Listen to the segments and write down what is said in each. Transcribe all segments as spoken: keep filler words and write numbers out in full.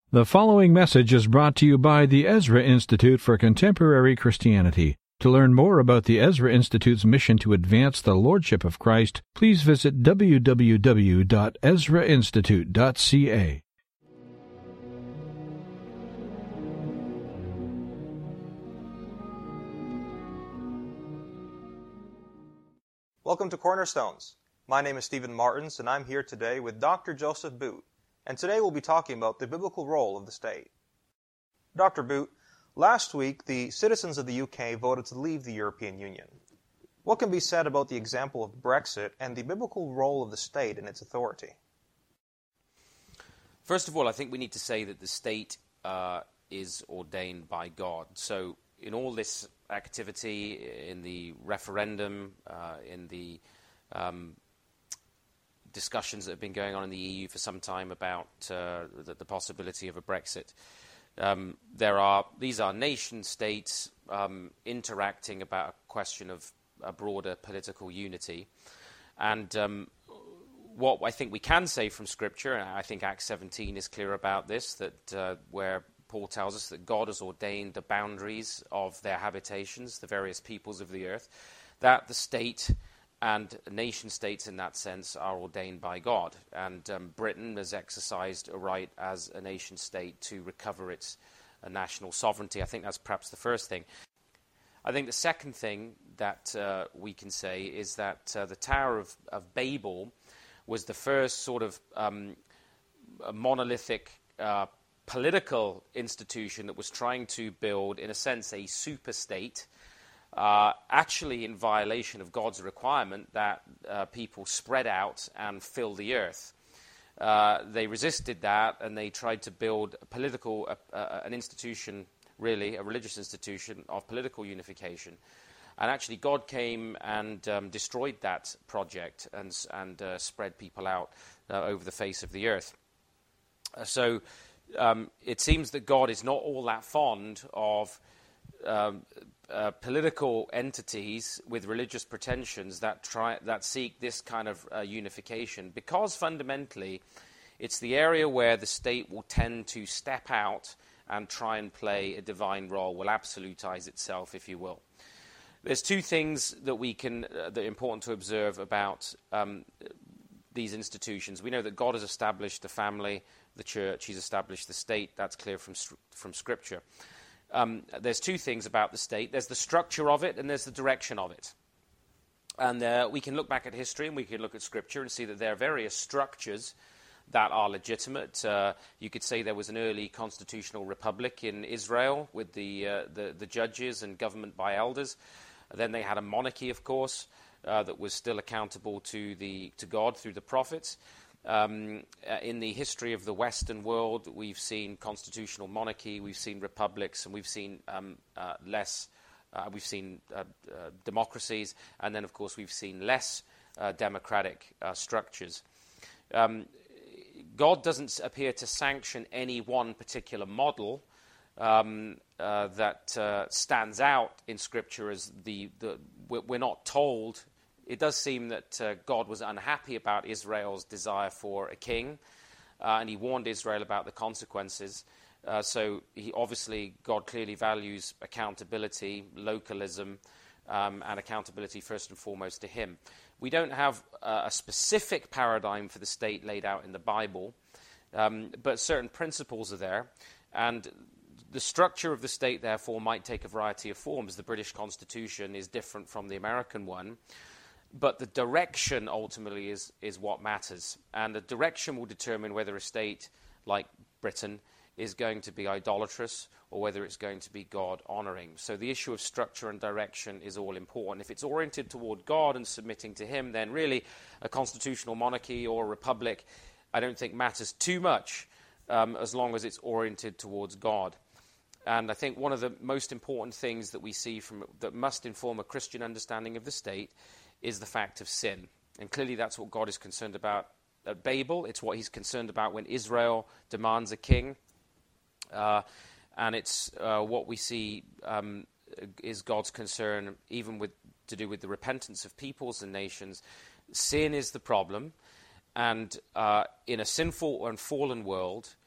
The following message is brought to you by the Ezra Institute for Contemporary Christianity. To learn more about the Ezra Institute's mission to advance the Lordship of Christ, please visit w w w dot ezra institute dot c a. Welcome to Cornerstones. My name is Stephen Martins, and I'm here today with Doctor Joseph Boot. And today we'll be talking about the biblical role of the state. Doctor Boot, last week the citizens of the U K voted to leave the European Union. What can be said about the example of Brexit and the biblical role of the state and its authority? First of all, I think we need to say that the state uh, is ordained by God. So in all this activity, in the referendum, uh, in the um, discussions that have been going on in the E U for some time about uh, the, the possibility of a Brexit. Um, there are these are nation states um, interacting about a question of a broader political unity, and um, what I think we can say from Scripture, and I think Acts seventeen is clear about this, that uh, where Paul tells us that God has ordained the boundaries of their habitations, the various peoples of the earth, that the state and nation-states in that sense are ordained by God. And um, Britain has exercised a right as a nation-state to recover its uh, national sovereignty. I think that's perhaps the first thing. I think the second thing that uh, we can say is that uh, the Tower of, of Babel was the first sort of um, monolithic uh, political institution that was trying to build, in a sense, a super-state, Uh, actually in violation of God's requirement that uh, people spread out and fill the earth. Uh, they resisted that, and they tried to build a political, uh, uh, an institution, really, a religious institution of political unification. And actually God came and um, destroyed that project and, and uh, spread people out uh, over the face of the earth. Uh, so um, it seems that God is not all that fond of Um, uh, political entities with religious pretensions that try that seek this kind of uh, unification, because fundamentally it's the area where the state will tend to step out and try and play a divine role, will absolutize itself, if you will. There's two things that we can uh, that are important to observe about um, these institutions. We know that God has established the family, the church. He's established the state. That's clear from from Scripture. Um, there's two things about the state. There's the structure of it, and there's the direction of it. And uh, we can look back at history, and we can look at Scripture and see that there are various structures that are legitimate. Uh, you could say there was an early constitutional republic in Israel with the, uh, the, the judges and government by elders. Then they had a monarchy, of course, uh, that was still accountable to, the, to God through the prophets. Um, uh, in the history of the Western world, we've seen constitutional monarchy, we've seen republics, and we've seen um, uh, less, uh, we've seen uh, uh, democracies, and then, of course, we've seen less uh, democratic uh, structures. Um, God doesn't appear to sanction any one particular model um, uh, that uh, stands out in Scripture as the, the we're not told. It does seem that uh, God was unhappy about Israel's desire for a king, uh, and he warned Israel about the consequences. Uh, so he obviously, God clearly values accountability, localism, um, and accountability first and foremost to him. We don't have uh, a specific paradigm for the state laid out in the Bible, um, but certain principles are there, and the structure of the state, therefore, might take a variety of forms. The British Constitution is different from the American one. But the direction ultimately is, is what matters. And the direction will determine whether a state like Britain is going to be idolatrous or whether it's going to be God-honoring. So the issue of structure and direction is all important. If it's oriented toward God and submitting to him, then really a constitutional monarchy or a republic, I don't think matters too much um, as long as it's oriented towards God. And I think one of the most important things that we see from that must inform a Christian understanding of the state is the fact of sin. And clearly that's what God is concerned about at Babel. It's what he's concerned about when Israel demands a king. Uh, and it's uh, what we see um, is God's concern even with to do with the repentance of peoples and nations. Sin is the problem. And uh, in a sinful and fallen world,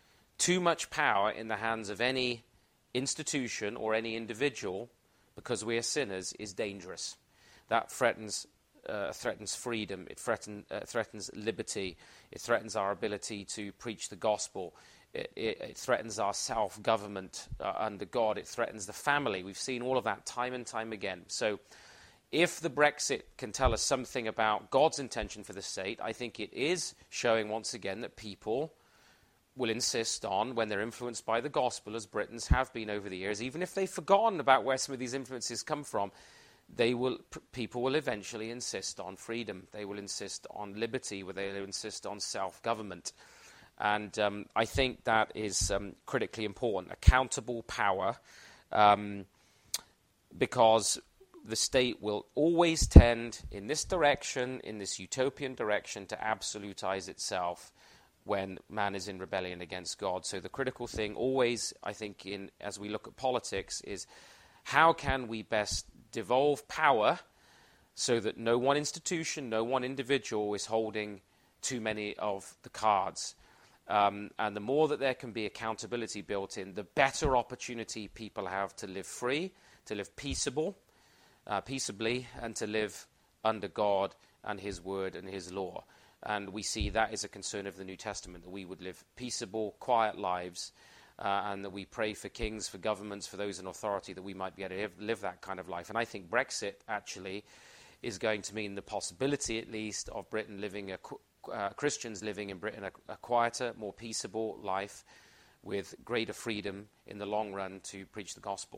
too much power in the hands of any institution or any individual, because we are sinners, is dangerous. That threatens uh, threatens freedom. It threaten, uh, threatens liberty. It threatens our ability to preach the gospel. It, it, it threatens our self-government uh, under God. It threatens the family. We've seen all of that time and time again. So if the Brexit can tell us something about God's intention for the state, I think it is showing once again that people will insist on, when they're influenced by the gospel, as Britons have been over the years, even if they've forgotten about where some of these influences come from, they will, p- people will eventually insist on freedom. They will insist on liberty, where they will insist on self-government. And um, I think that is um, critically important. Accountable power, um, because the state will always tend in this direction, in this utopian direction, to absolutize itself when man is in rebellion against God. So the critical thing always, I think, in as we look at politics, is how can we best devolve power so that no one institution, no one individual is holding too many of the cards. Um, and the more that there can be accountability built in, the better opportunity people have to live free, to live peaceable, uh, peaceably, and to live under God and his word and his law. And we see that is a concern of the New Testament, that we would live peaceable, quiet lives, uh, and that we pray for kings, for governments, for those in authority, that we might be able to live, live that kind of life. And I think Brexit actually is going to mean the possibility, at least, of Britain living, a, uh, Christians living in Britain, a, a quieter, more peaceable life with greater freedom in the long run to preach the gospel.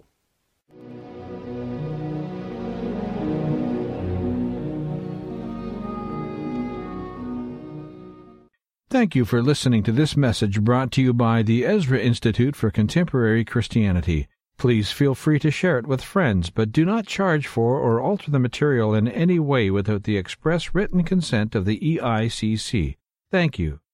Thank you for listening to this message brought to you by the Ezra Institute for Contemporary Christianity. Please feel free to share it with friends, but do not charge for or alter the material in any way without the express written consent of the E I C C. Thank you.